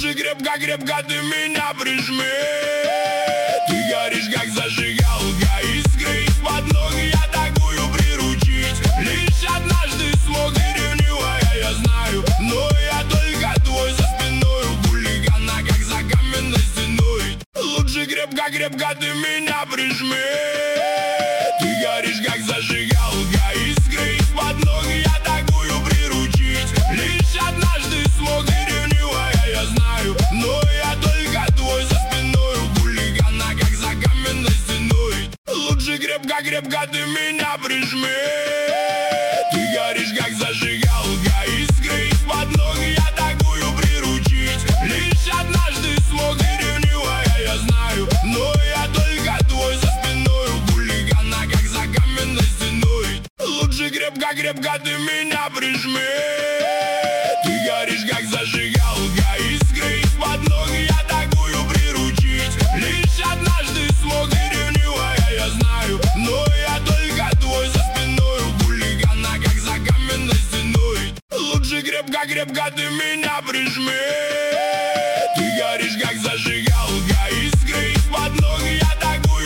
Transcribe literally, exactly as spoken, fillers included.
Лучше крепко-крепко ты меня прижми. Ты горишь как зажигалка, искры из-под ног я такую приручить лишь однажды смог, и ревнивая я знаю, но я только твой за спиною, хулигана как за каменной стеной. Лучше крепко-крепко ты меня прижми. Ты горишь как зажигалка, искры из-под ног я такую приручить лишь однажды смог, и ревнивая я знаю, но я только твой за спиною, хулигана как за каменной стеной. Лучше крепко-крепко ты меня прижми. Ты горишь как зажигалка, искры из-под ног я такую приручить лишь однажды смог, и ревнивая я знаю, но я только твой за спиною, хулигана как за каменной стеной. Лучше крепко-крепко ты меня прижми. Ты горишь как зажигалка, искры из-под ног я такую приручить лишь однажды смог, и ревнивая я знаю, но я только твой за спиною, хулигана как за каменной стеной. Лучше крепко-крепко ты меня прижми. Ты горишь как зажигалка.